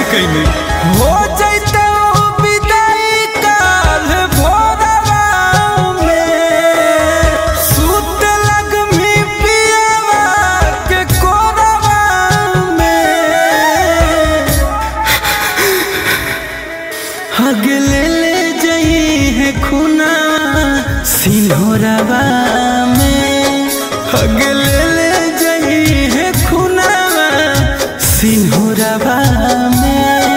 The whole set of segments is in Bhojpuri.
कइले हो जैते विदाई काल भोरवा में सुत लगमी पियावा के कोरवा में अगले ले जई है खुना सिन्होरवा में अगले ले जई है खुना सिन्होरवा में।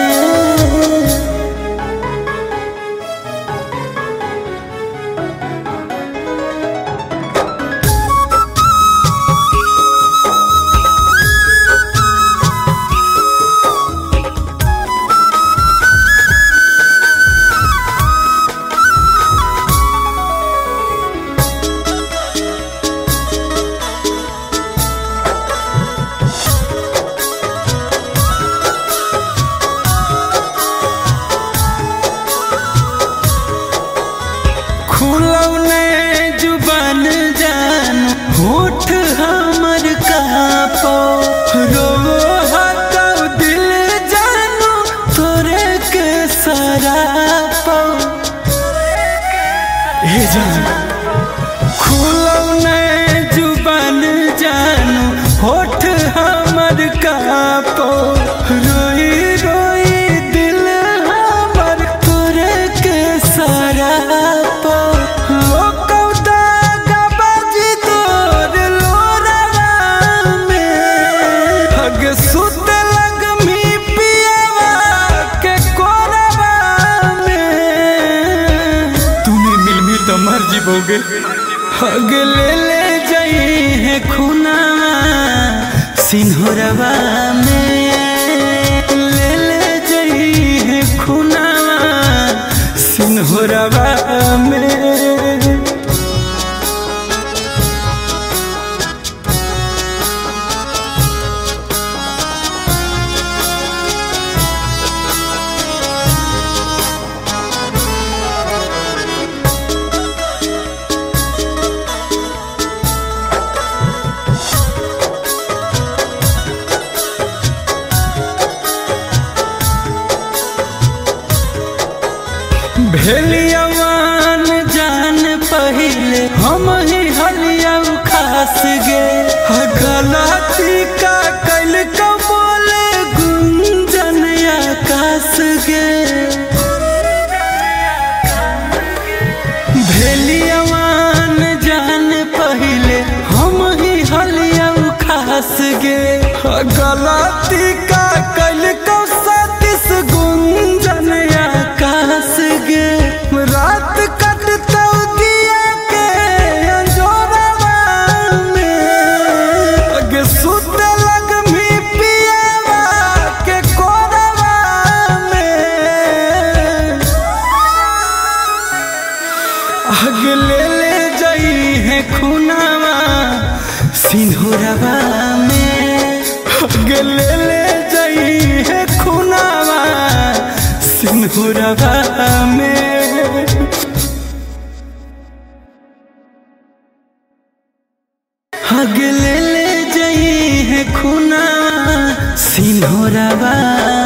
खुलौने जुबान जान होठ हमर कापो रो हटो दिल जानू तोरे के सरापो हे जान खुलौने जुबान जानू होठ हमर कापो रोई रोई दिल हमर तोरे के सरापो सुत लगमी पियावा के कोरवा में तूने मिल तो मर जीवोगे। अगले ले जाई है खुना सिन्होरवा में ले जाई है खुना सिन्होरवा में। भेलियावान जान पहिले हम ही हलिया खास गे गलती का कल का बोले गुंजन आकाश गे भेलियावान जान पहिले हम ही हलिया खास गे गलती का कल का सतीश गुंजन आकाश गे रात कटता दिया के अंजोरवा में अगे सुत लगमी पियावा के कोरवा में अगले ले जाई है खुनावा सिन्होरवा में अगले ले जाई है खुनावा सिन्होरवा में। अगले ले जाई है खुना सिन्होरवा